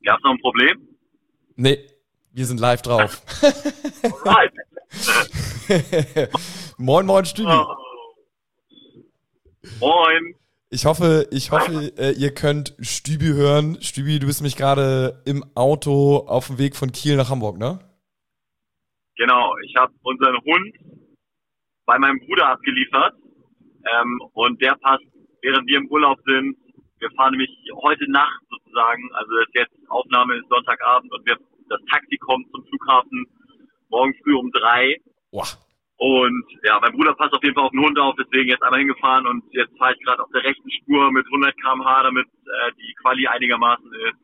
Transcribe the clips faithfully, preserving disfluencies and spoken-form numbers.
Gab's noch ein Problem? Nee, wir sind live drauf. Alright. Moin, moin, Stübi. Oh. Moin. Ich hoffe, ich hoffe, äh, ihr könnt Stübi hören. Stübi, du bist nämlich gerade im Auto auf dem Weg von Kiel nach Hamburg, ne? Genau, ich habe unseren Hund bei meinem Bruder abgeliefert ähm, und der passt, während wir im Urlaub sind. Wir fahren nämlich heute Nacht sozusagen, also das ist jetzt Aufnahme ist Sonntagabend und wir, das Taxi kommt zum Flughafen morgen früh um drei. Boah. Und ja, mein Bruder passt auf jeden Fall auf den Hund auf, deswegen jetzt einmal hingefahren und jetzt fahre ich gerade auf der rechten Spur mit hundert Kilometer pro Stunde, damit äh, die Quali einigermaßen ist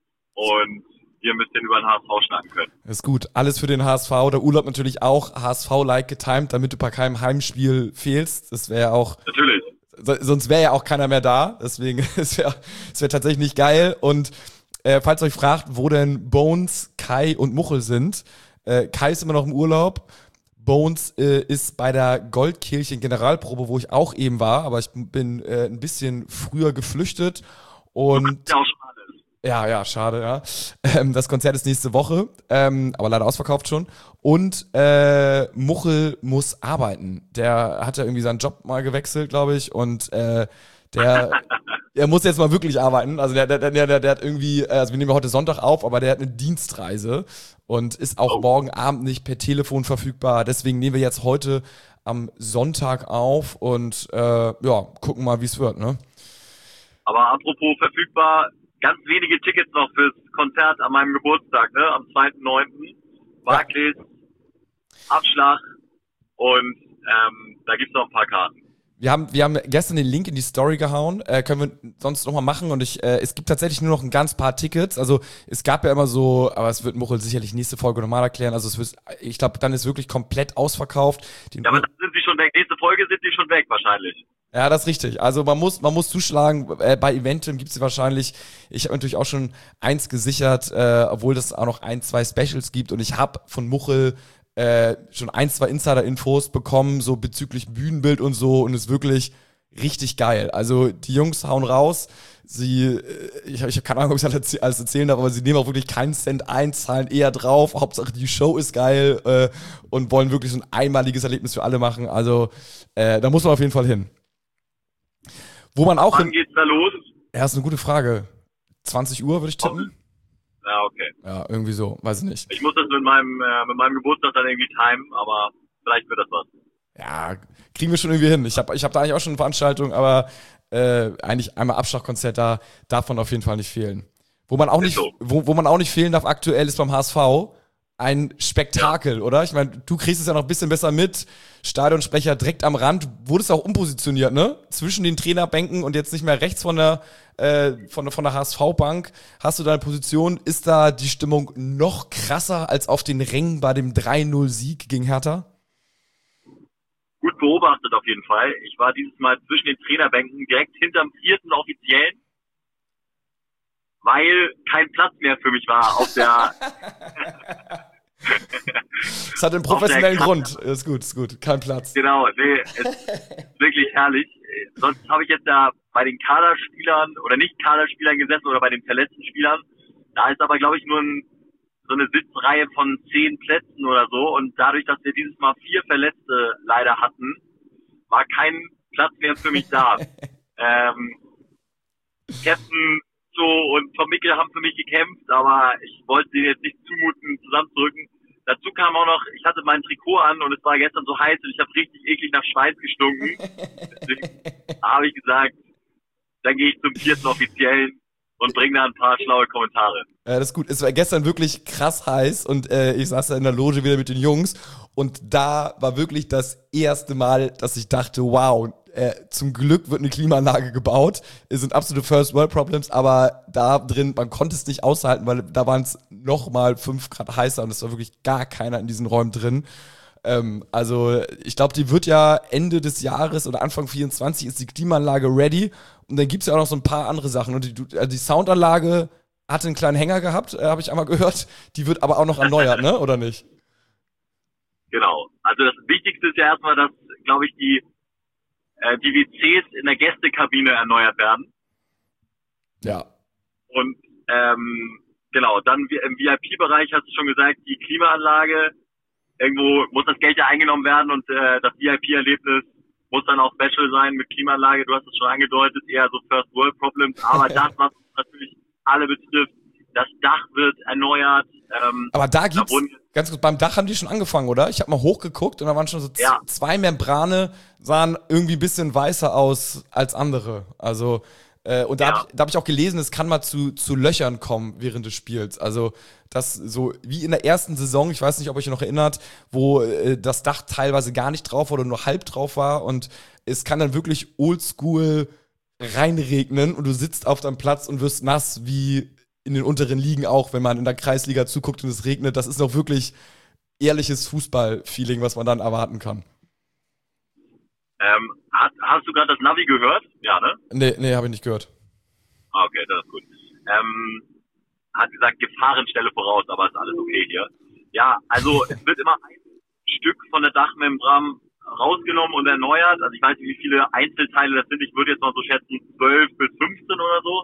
und wir ein bisschen über den H S V schnacken können. Das ist gut. Alles für den H S V. Der Urlaub natürlich auch H S V-like getimed, damit du bei keinem Heimspiel fehlst. Das wäre ja auch... Natürlich. So, sonst wäre ja auch keiner mehr da. Deswegen, es wäre es wär tatsächlich nicht geil. Und äh, falls ihr euch fragt, wo denn Bones, Kai und Muchel sind, äh, Kai ist immer noch im Urlaub. Bones äh, ist bei der Goldkirchen Generalprobe, wo ich auch eben war, aber ich bin äh, ein bisschen früher geflüchtet und Ja, auch schade. ja, ja, schade, ja. Ähm, das Konzert ist nächste Woche, ähm, aber leider ausverkauft schon. Und äh, Muchel muss arbeiten. Der hat ja irgendwie seinen Job mal gewechselt, glaube ich, und äh, der der muss jetzt mal wirklich arbeiten. Also der, der, der, der, der hat irgendwie, also wir nehmen heute Sonntag auf, aber der hat eine Dienstreise und ist auch Oh. morgen Abend nicht per Telefon verfügbar. Deswegen nehmen wir jetzt heute am Sonntag auf und äh, ja, gucken mal, wie es wird, ne? Aber apropos verfügbar, ganz wenige Tickets noch fürs Konzert an meinem Geburtstag, ne? Am zweiten neunten Barclays, Abschlag und ähm, da gibt's noch ein paar Karten. Wir haben, wir haben gestern den Link in die Story gehauen, äh, können wir sonst nochmal machen und ich, äh, es gibt tatsächlich nur noch ein ganz paar Tickets, also es gab ja immer so, aber es wird Muchel sicherlich nächste Folge nochmal erklären, also es wird, ich glaube, dann ist wirklich komplett ausverkauft. Den Ja, aber dann sind sie schon weg. Nächste Folge sind sie schon weg wahrscheinlich. Ja, das ist richtig. Also man muss, man muss zuschlagen. Äh, bei Eventim gibt's sie wahrscheinlich. Ich habe natürlich auch schon eins gesichert, äh, obwohl es auch noch ein, zwei Specials gibt. Und ich habe von Muchel äh, schon ein, zwei Insider-Infos bekommen, so bezüglich Bühnenbild und so. Und ist wirklich richtig geil. Also die Jungs hauen raus. Sie, äh, ich habe ich hab keine Ahnung, ob ich alles alles erzählen darf, aber sie nehmen auch wirklich keinen Cent ein, zahlen eher drauf. Hauptsache die Show ist geil äh, und wollen wirklich so ein einmaliges Erlebnis für alle machen. Also äh, da muss man auf jeden Fall hin. Wo man auch Wann hin, geht's da los? ja, ist eine gute Frage. zwanzig Uhr würde ich tippen. Ja, okay. Ja, irgendwie so, weiß ich nicht. Ich muss das mit meinem äh, mit meinem Geburtstag dann irgendwie timen, aber vielleicht wird das was. Ja, kriegen wir schon irgendwie hin. Ich habe ich hab da eigentlich auch schon eine Veranstaltung, aber äh, eigentlich einmal Abschlagkonzert, da darf man auf jeden Fall nicht fehlen. Wo man auch Ist nicht, so. wo, wo man auch nicht fehlen darf aktuell ist beim H S V ein Spektakel, ja. Oder? Ich meine, du kriegst es ja noch ein bisschen besser mit. Stadionsprecher direkt am Rand, wurdest auch umpositioniert, ne? Zwischen den Trainerbänken und jetzt nicht mehr rechts von der äh, von, von der H S V-Bank hast du deine Position. Ist da die Stimmung noch krasser als auf den Rängen bei dem drei null Sieg gegen Hertha? Gut beobachtet auf jeden Fall. Ich war dieses Mal zwischen den Trainerbänken direkt hinterm vierten Offiziellen, weil kein Platz mehr für mich war auf der... Es hat einen professionellen Grund. Ist gut, ist gut. Kein Platz. Genau, nee, es ist wirklich herrlich. Sonst habe ich jetzt da bei den Kaderspielern oder nicht Kaderspielern gesessen oder bei den verletzten Spielern. Da ist aber, glaube ich, nur ein, so eine Sitzreihe von zehn Plätzen oder so. Und dadurch, dass wir dieses Mal vier Verletzte leider hatten, war kein Platz mehr für mich da. ähm, Captain so und Tom Mickel haben für mich gekämpft, aber ich wollte denen jetzt nicht zumuten, zusammenzurücken. Dazu kam auch noch, ich hatte mein Trikot an und es war gestern so heiß und ich habe richtig eklig nach Schweiß gestunken. Deswegen habe ich gesagt, dann gehe ich zum vierten Offiziellen und bringe da ein paar schlaue Kommentare. Ja, das ist gut. Es war gestern wirklich krass heiß und äh, ich saß da in der Loge wieder mit den Jungs und da war wirklich das erste Mal, dass ich dachte, wow, äh, zum Glück wird eine Klimaanlage gebaut. Es sind absolute First World Problems, aber da drin, man konnte es nicht aushalten, weil da waren es nochmal fünf Grad heißer und es war wirklich gar keiner in diesen Räumen drin. Ähm, also ich glaube, die wird ja Ende des Jahres oder Anfang vierundzwanzig ist die Klimaanlage ready und dann gibt's ja auch noch so ein paar andere Sachen. Und die, also die Soundanlage hatte einen kleinen Hänger gehabt, äh, habe ich einmal gehört. Die wird aber auch noch erneuert, ne? Oder nicht? Genau. Also das Wichtigste ist ja erstmal, dass, glaube ich, die äh, die W Cs in der Gästekabine erneuert werden. Ja. Und ähm, genau, dann im V I P-Bereich hast du schon gesagt, die Klimaanlage, irgendwo muss das Geld ja eingenommen werden und äh, das V I P-Erlebnis muss dann auch special sein mit Klimaanlage. Du hast es schon angedeutet, eher so First World Problems. Aber das, was natürlich alle betrifft, das Dach wird erneuert. Ähm, Aber da gibt's, da ganz kurz, beim Dach haben die schon angefangen, oder? Ich habe mal hochgeguckt und da waren schon so z- ja. zwei Membrane, sahen irgendwie ein bisschen weißer aus als andere. Also, äh, und da Ja. habe ich, da hab ich auch gelesen, es kann mal zu, zu Löchern kommen während des Spiels. Also, das so wie in der ersten Saison, ich weiß nicht, ob ihr euch noch erinnert, wo äh, das Dach teilweise gar nicht drauf war oder nur halb drauf war und es kann dann wirklich oldschool reinregnen und du sitzt auf deinem Platz und wirst nass wie in den unteren Ligen auch, wenn man in der Kreisliga zuguckt und es regnet. Das ist noch wirklich ehrliches Fußball-Feeling, was man dann erwarten kann. Ähm, hast, hast du gerade das Navi gehört? Ja, ne? Nee, nee, habe ich nicht gehört. Ah, okay, das ist gut. Ähm, hat gesagt, Gefahrenstelle voraus, aber ist alles okay hier. Ja, also es wird immer ein Stück von der Dachmembran rausgenommen und erneuert. Also ich weiß nicht, wie viele Einzelteile das sind. Ich würde jetzt mal so schätzen, zwölf bis fünfzehn oder so.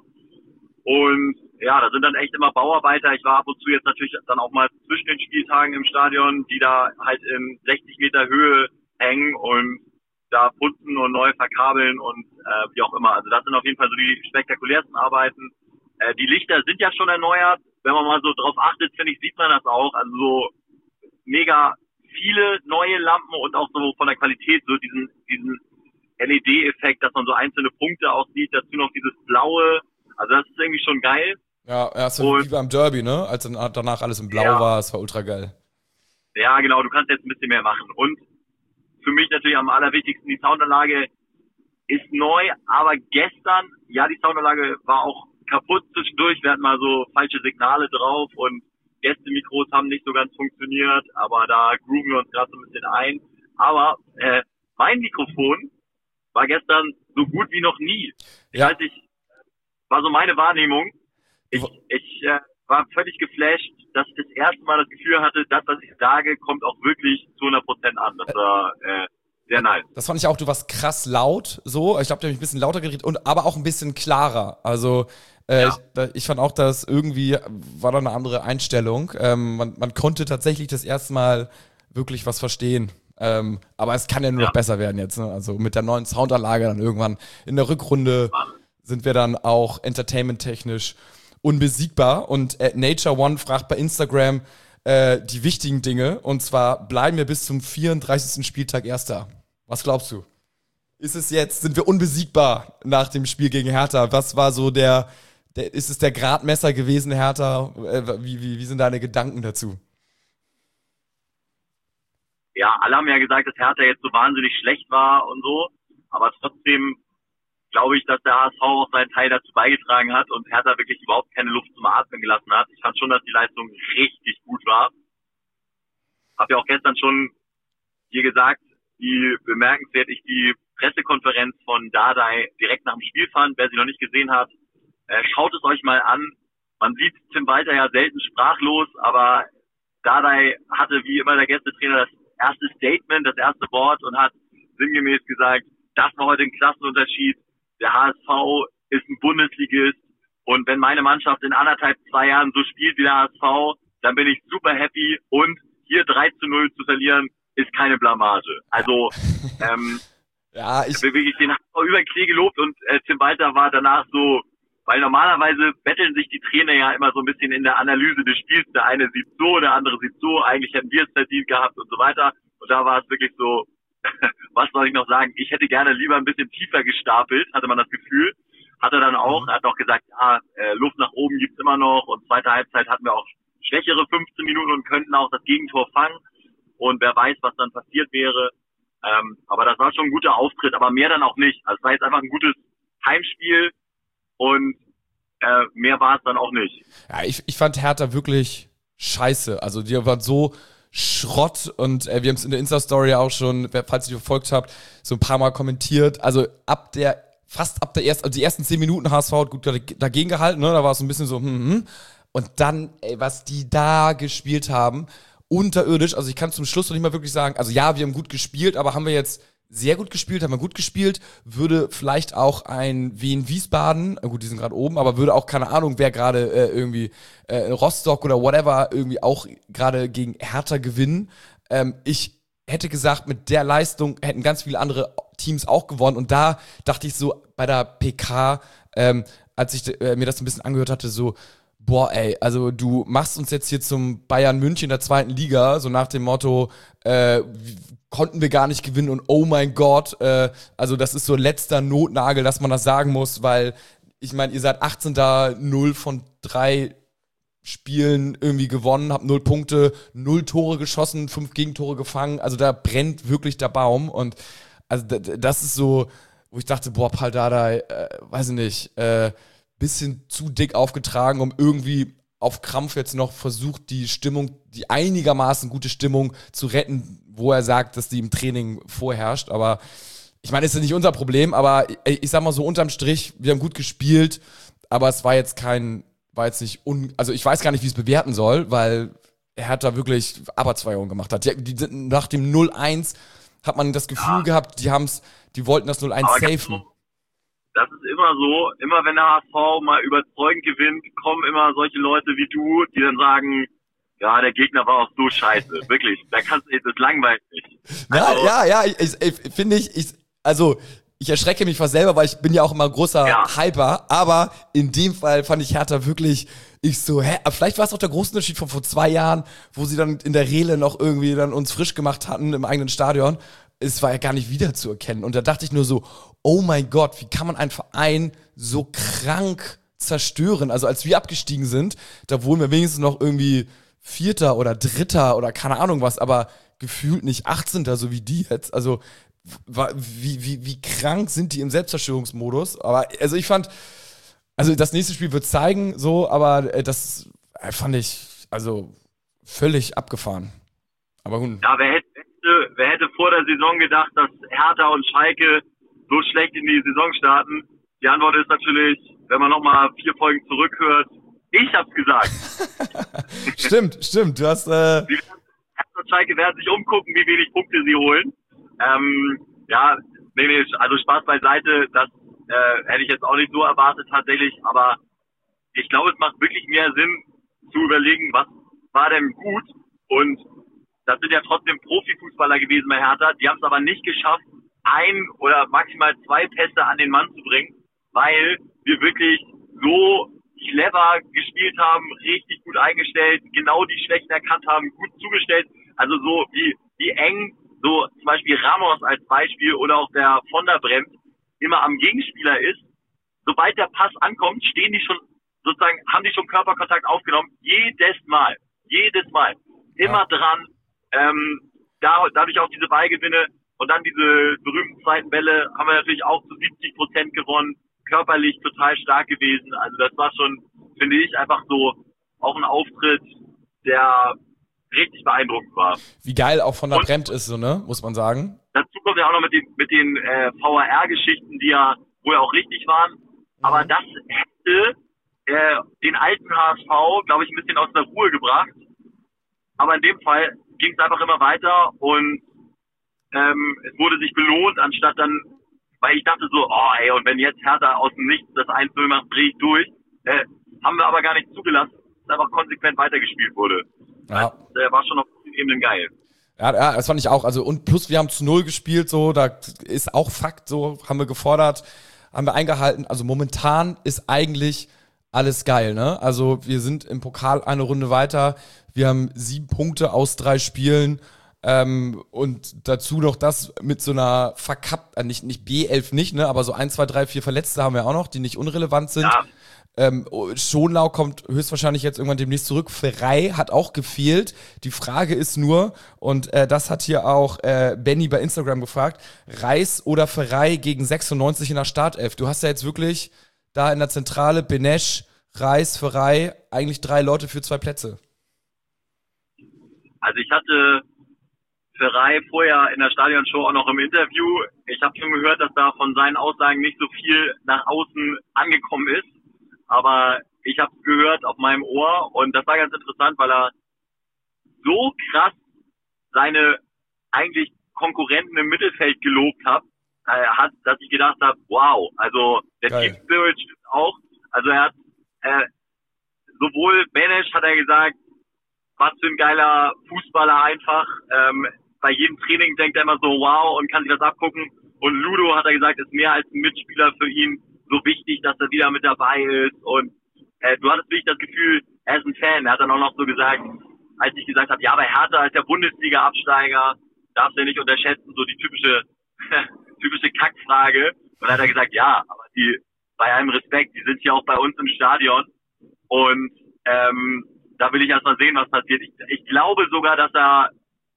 Und ja, da sind dann echt immer Bauarbeiter. Ich war ab und zu jetzt natürlich dann auch mal zwischen den Spieltagen im Stadion, die da halt in sechzig Meter Höhe hängen und da putzen und neu verkabeln und äh, wie auch immer. Also das sind auf jeden Fall so die spektakulärsten Arbeiten. Äh, die Lichter sind ja schon erneuert. Wenn man mal so drauf achtet, finde ich, sieht man das auch. Also so mega viele neue Lampen und auch so von der Qualität so diesen diesen L E D-Effekt, dass man so einzelne Punkte auch sieht. Dazu noch dieses Blaue. Also das ist irgendwie schon geil. Ja, ja, so Und- wie beim Derby, ne? Als dann danach alles in Blau Ja. war, es war ultra geil. Ja, genau, du kannst jetzt ein bisschen mehr machen. Und für mich natürlich am allerwichtigsten, die Soundanlage ist neu, aber gestern, ja, die Soundanlage war auch kaputt zwischendurch. Wir hatten mal so falsche Signale drauf und Gästemikros haben nicht so ganz funktioniert, aber da grooven wir uns gerade so ein bisschen ein. Aber äh, mein Mikrofon war gestern so gut wie noch nie. Ich Ja. weiß nicht, war so meine Wahrnehmung. Ich, ich äh, war völlig geflasht, dass ich das erste Mal das Gefühl hatte, das, was ich sage, kommt auch wirklich zu hundert Prozent an. Das war äh, sehr nice. Das fand ich auch, du warst krass laut, so. Ich glaube, der hat mich ein bisschen lauter geredet und aber auch ein bisschen klarer. Also äh, Ja. ich, da, ich fand auch, dass irgendwie war da eine andere Einstellung. Ähm, man, man konnte tatsächlich das erste Mal wirklich was verstehen. Ähm, aber es kann ja nur Ja. noch besser werden jetzt. Ne? Also mit der neuen Soundanlage dann irgendwann in der Rückrunde sind wir dann auch entertainment-technisch unbesiegbar. Und äh, Nature One fragt bei Instagram äh, die wichtigen Dinge. Und zwar bleiben wir bis zum vierunddreißigsten Spieltag Erster. Was glaubst du? Ist es jetzt, sind wir unbesiegbar nach dem Spiel gegen Hertha? Was war so der, der ist es der Gradmesser gewesen, Hertha? Äh, wie, wie, wie sind deine Gedanken dazu? Ja, alle haben ja gesagt, dass Hertha jetzt so wahnsinnig schlecht war und so. Aber trotzdem glaube ich, dass der H S V auch seinen Teil dazu beigetragen hat und Hertha wirklich überhaupt keine Luft zum Atmen gelassen hat. Ich fand schon, dass die Leistung richtig gut war. Hab ja auch gestern schon hier gesagt, wie bemerkenswert ich die Pressekonferenz von Dardai direkt nach dem Spiel fand. Wer sie noch nicht gesehen hat, äh, schaut es euch mal an. Man sieht Tim Walter ja selten sprachlos, aber Dardai hatte wie immer der Gästetrainer das erste Statement, das erste Wort und hat sinngemäß gesagt, das war heute ein Klassenunterschied. Der H S V ist ein Bundesligist und wenn meine Mannschaft in anderthalb, zwei Jahren so spielt wie der H S V, dann bin ich super happy und hier drei zu null zu verlieren, ist keine Blamage. Also, ähm, Ja, ich, ich habe wirklich den H S V über den Klee gelobt und äh, Tim Walter war danach so, weil normalerweise betteln sich die Trainer ja immer so ein bisschen in der Analyse des Spiels. Der eine sieht so, der andere sieht so, eigentlich hätten wir es verdient gehabt und so weiter. Und da war es wirklich so, was soll ich noch sagen? Ich hätte gerne lieber ein bisschen tiefer gestapelt, hatte man das Gefühl. Hat er dann auch, er hat auch gesagt, ja, äh, Luft nach oben gibt's immer noch und zweite Halbzeit hatten wir auch schwächere fünfzehn Minuten und könnten auch das Gegentor fangen. Und wer weiß, was dann passiert wäre. Ähm, aber das war schon ein guter Auftritt, aber mehr dann auch nicht. Also es war jetzt einfach ein gutes Heimspiel und äh, mehr war es dann auch nicht. ja, ich, ich fand Hertha wirklich scheiße. Also die waren so Schrott und äh, wir haben es in der Insta-Story auch schon, wer- falls ihr die verfolgt habt, so ein paar Mal kommentiert. Also ab der, fast ab der ersten, also die ersten zehn Minuten H S V hat gut dagegen gehalten, ne? Da war es so ein bisschen so, hm, hm. Und dann, ey, was die da gespielt haben, unterirdisch. Also ich kann zum Schluss noch nicht mal wirklich sagen, also ja, wir haben gut gespielt, aber haben wir jetzt sehr gut gespielt, haben wir gut gespielt, würde vielleicht auch ein Wien Wiesbaden, gut, die sind gerade oben, aber würde auch, keine Ahnung, wer gerade äh, irgendwie äh, Rostock oder whatever irgendwie auch gerade gegen Hertha gewinnen. Ähm, ich hätte gesagt, mit der Leistung hätten ganz viele andere Teams auch gewonnen und da dachte ich so bei der P K, ähm, als ich äh, mir das ein bisschen angehört hatte, so boah, ey, also du machst uns jetzt hier zum Bayern München der zweiten Liga, so nach dem Motto, äh, konnten wir gar nicht gewinnen und oh mein Gott, äh, also das ist so letzter Notnagel, dass man das sagen muss, weil ich meine, ihr seid achtzehnter null von drei Spielen irgendwie gewonnen, habt null Punkte, null Tore geschossen, fünf Gegentore gefangen, also da brennt wirklich der Baum und also das ist so, wo ich dachte, boah, Paldadei, äh, weiß ich nicht, äh, bisschen zu dick aufgetragen, um irgendwie auf Krampf jetzt noch versucht, die Stimmung, die einigermaßen gute Stimmung zu retten, wo er sagt, dass die im Training vorherrscht. Aber ich meine, ist ja nicht unser Problem, aber ich, ich sag mal so unterm Strich, wir haben gut gespielt, aber es war jetzt kein, war jetzt nicht un, also ich weiß gar nicht, wie ich es bewerten soll, weil er hat da wirklich Aberzweigungen gemacht hat. Die, die, nach dem null eins hat man das Gefühl ja. gehabt, die haben's, die wollten das null eins safen. Das ist immer so, immer wenn der H S V mal überzeugend gewinnt, kommen immer solche Leute wie du, die dann sagen, ja, der Gegner war auch so scheiße, wirklich, da kannst du, das langweilt nicht. Also, ja, ja, ja, ich, ich finde ich, ich, also, ich erschrecke mich fast selber, weil ich bin ja auch immer ein großer ja. Hyper, aber in dem Fall fand ich Hertha wirklich, ich so, hä, vielleicht war es auch der große Unterschied von vor zwei Jahren, wo sie dann in der Rehle noch irgendwie dann uns frisch gemacht hatten im eigenen Stadion. Es war ja gar nicht wiederzuerkennen. Und da dachte ich nur so, oh mein Gott, wie kann man einen Verein so krank zerstören? Also als wir abgestiegen sind, da wurden wir wenigstens noch irgendwie Vierter oder Dritter oder keine Ahnung was, aber gefühlt nicht achtzehnter so wie die jetzt. Also wie, wie, wie krank sind die im Selbstzerstörungsmodus? Aber also ich fand, also das nächste Spiel wird zeigen, so, aber das fand ich also völlig abgefahren. Aber gut. Ja, wer hätte Wer hätte vor der Saison gedacht, dass Hertha und Schalke so schlecht in die Saison starten? Die Antwort ist natürlich, wenn man nochmal vier Folgen zurückhört, ich hab's gesagt. Stimmt, stimmt. Du hast, äh... Hertha und Schalke werden sich umgucken, wie wenig Punkte sie holen. Ähm, ja, nee, nee, also Spaß beiseite, das äh, hätte ich jetzt auch nicht so erwartet tatsächlich, aber ich glaube, es macht wirklich mehr Sinn zu überlegen, was war denn gut und das sind ja trotzdem Profifußballer gewesen bei Hertha. Die haben es aber nicht geschafft, ein oder maximal zwei Pässe an den Mann zu bringen, weil wir wirklich so clever gespielt haben, richtig gut eingestellt, genau die Schwächen erkannt haben, gut zugestellt. Also so wie, wie eng so zum Beispiel Ramos als Beispiel oder auch der von der Bremt immer am Gegenspieler ist. Sobald der Pass ankommt, stehen die schon sozusagen, haben die schon Körperkontakt aufgenommen. Jedes Mal. Jedes Mal. Immer ja. dran. Ähm, da, dadurch auch diese Ballgewinne und dann diese berühmten zweiten Bälle haben wir natürlich auch zu siebzig Prozent gewonnen, körperlich total stark gewesen. Also das war schon, finde ich, einfach so auch ein Auftritt, der richtig beeindruckend war. Wie geil auch von der Bremt ist, so, ne, muss man sagen. Dazu kommt ja auch noch mit den mit den äh, V R R-Geschichten, die ja wohl auch richtig waren. Mhm. Aber das hätte äh, den alten H S V, glaube ich, ein bisschen aus der Ruhe gebracht. Aber in dem Fall ging es einfach immer weiter und ähm, es wurde sich belohnt, anstatt dann, weil ich dachte so, oh ey, und wenn jetzt Hertha aus dem Nichts das eins null macht, drehe ich durch. Äh, haben wir aber gar nicht zugelassen, dass einfach konsequent weitergespielt wurde. Ja. Das äh, war schon auf vielen Ebenen geil. Ja, ja, das fand ich auch. Also und plus wir haben zu null gespielt, so, da ist auch Fakt, so, haben wir gefordert, haben wir eingehalten. Also momentan ist eigentlich alles geil, ne? Also wir sind im Pokal eine Runde weiter. Wir haben sieben Punkte aus drei Spielen ähm, und dazu noch das mit so einer verkappt, äh, nicht, nicht B elf nicht, ne? Aber so eins, zwei, drei, vier Verletzte haben wir auch noch, die nicht unrelevant sind. Ja. Ähm, Schonlau kommt höchstwahrscheinlich jetzt irgendwann demnächst zurück. Ferrei hat auch gefehlt. Die Frage ist nur, und äh, das hat hier auch äh, Benny bei Instagram gefragt, Reis oder Ferrei gegen sechsundneunzig in der Startelf? Du hast ja jetzt wirklich da in der Zentrale Benesch, Reis, Ferrei, eigentlich drei Leute für zwei Plätze. Also ich hatte Ferrei vorher in der Stadionshow auch noch im Interview. Ich habe schon gehört, dass da von seinen Aussagen nicht so viel nach außen angekommen ist. Aber ich habe es gehört auf meinem Ohr und das war ganz interessant, weil er so krass seine eigentlich Konkurrenten im Mittelfeld gelobt habe, äh, hat, dass ich gedacht habe, wow, also der Geil. Team Spirit stimmt auch. Also er hat äh, sowohl Benesch hat er gesagt, was für ein geiler Fußballer einfach. Ähm, bei jedem Training denkt er immer so, wow, und kann sich das abgucken. Und Ludo hat er gesagt, ist mehr als ein Mitspieler für ihn so wichtig, dass er wieder mit dabei ist. Und äh, du hattest wirklich das Gefühl, er ist ein Fan. Er hat dann auch noch so gesagt, als ich gesagt habe, ja, bei Hertha ist der Bundesliga-Absteiger, darfst du ja nicht unterschätzen, so die typische typische Kackfrage. Und dann hat er gesagt, ja, aber die, bei allem Respekt, die sind ja auch bei uns im Stadion. Und ähm, da will ich erst mal sehen, was passiert. Ich, ich glaube sogar, dass er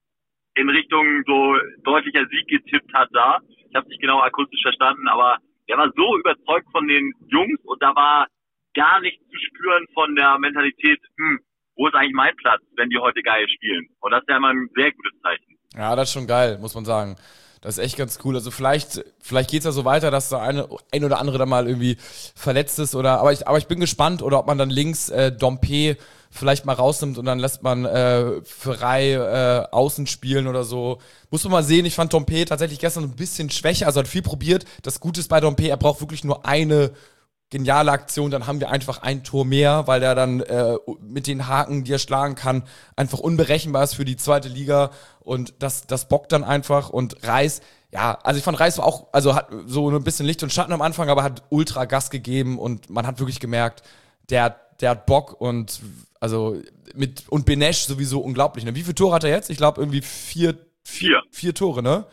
in Richtung so deutlicher Sieg getippt hat da. Ich habe es nicht genau akustisch verstanden, aber er war so überzeugt von den Jungs und da war gar nichts zu spüren von der Mentalität, hm, wo ist eigentlich mein Platz, wenn die heute geil spielen? Und das ist ja immer ein sehr gutes Zeichen. Ja, das ist schon geil, muss man sagen. Das ist echt ganz cool. Also vielleicht, vielleicht geht's ja so weiter, dass der eine, ein oder andere da mal irgendwie verletzt ist oder, aber ich, aber ich bin gespannt, oder ob man dann links äh, Dompe vielleicht mal rausnimmt und dann lässt man äh, Ferrei äh, außen spielen oder so. Muss man mal sehen. Ich fand Dompe tatsächlich gestern ein bisschen schwächer, also hat viel probiert. Das Gute ist bei Dompe, er braucht wirklich nur eine geniale Aktion, dann haben wir einfach ein Tor mehr, weil der dann äh, mit den Haken, die er schlagen kann, einfach unberechenbar ist für die zweite Liga und das das bockt dann einfach. Und Reis, ja, also ich fand Reis war auch, also hat so ein bisschen Licht und Schatten am Anfang, aber hat ultra Gas gegeben und man hat wirklich gemerkt, der der hat Bock und also mit und Benesch sowieso unglaublich. Ne? Wie viele Tore hat er jetzt? Ich glaube irgendwie vier, vier, Vier. vier Tore, ne?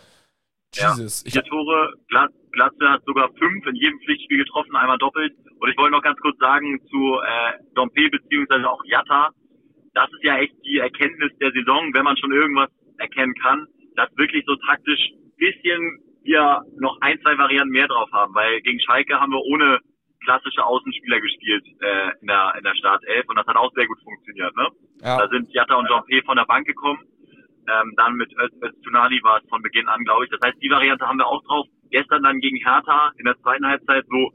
Jesus. Ja, vier Tore, Glatze, Glatze hat sogar fünf in jedem Pflichtspiel getroffen, einmal doppelt. Und ich wollte noch ganz kurz sagen zu äh, Dompe beziehungsweise auch Jatta, das ist ja echt die Erkenntnis der Saison, wenn man schon irgendwas erkennen kann, dass wirklich so taktisch bisschen wir noch ein, zwei Varianten mehr drauf haben, weil gegen Schalke haben wir ohne klassische Außenspieler gespielt äh, in der in der Startelf und das hat auch sehr gut funktioniert. Ne? Ja. Da sind Jatta und Dompe von der Bank gekommen. Ähm, dann mit Öztunali war es von Beginn an, glaube ich. Das heißt, die Variante haben wir auch drauf. Gestern dann gegen Hertha in der zweiten Halbzeit so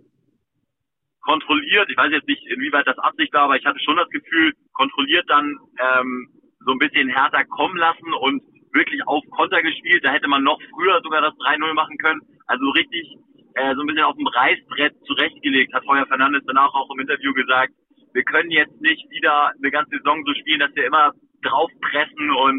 kontrolliert. Ich weiß jetzt nicht, inwieweit das Absicht war, aber ich hatte schon das Gefühl, kontrolliert dann ähm, so ein bisschen Hertha kommen lassen und wirklich auf Konter gespielt. Da hätte man noch früher sogar das drei null machen können. Also richtig äh, so ein bisschen auf dem Reißbrett zurechtgelegt, hat Heuer Fernandes danach auch im Interview gesagt. Wir können jetzt nicht wieder eine ganze Saison so spielen, dass wir immer draufpressen und